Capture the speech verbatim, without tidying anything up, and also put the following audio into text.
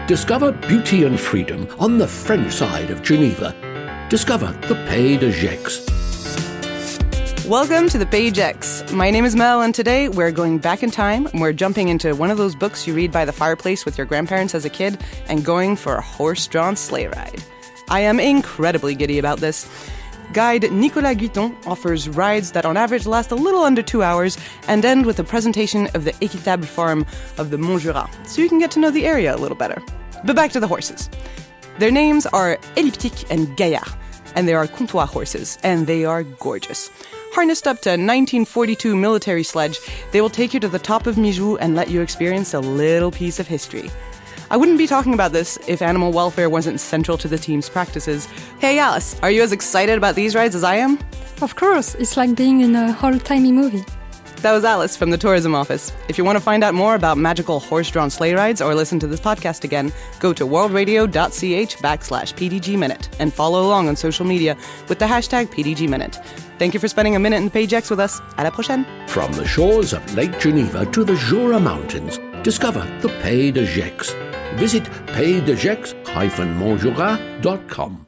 Discover beauty and freedom on the French side of Geneva. Discover the Pays de Gex. Welcome to the Pays de Gex. My name is Mel, and today we're going back in time, and we're jumping into one of those books you read by the fireplace with your grandparents as a kid and going for a horse-drawn sleigh ride. I am incredibly giddy about this. Guide Nicolas Guiton offers rides that on average last a little under two hours and end with a presentation of the Équitable farm of the Montjura, so you can get to know the area a little better. But back to the horses. Their names are Elliptique and Gaillard, and they are comptoir horses, and they are gorgeous. Harnessed up to a nineteen forty-two military sledge, they will take you to the top of Mijou and let you experience a little piece of history. I wouldn't be talking about this if animal welfare wasn't central to the team's practices. Hey Alice, are you as excited about these rides as I am? Of course, it's like being in a old-timey movie. That was Alice from the tourism office. If you want to find out more about magical horse-drawn sleigh rides or listen to this podcast again, go to worldradio.ch backslash PDG Minute and follow along on social media with the hashtag P D G Minute. Thank you for spending a minute in the Pays de Gex with us. À la prochaine. From the shores of Lake Geneva to the Jura Mountains, discover the Pays de Gex. Visit pays de gex dash montjura dot com.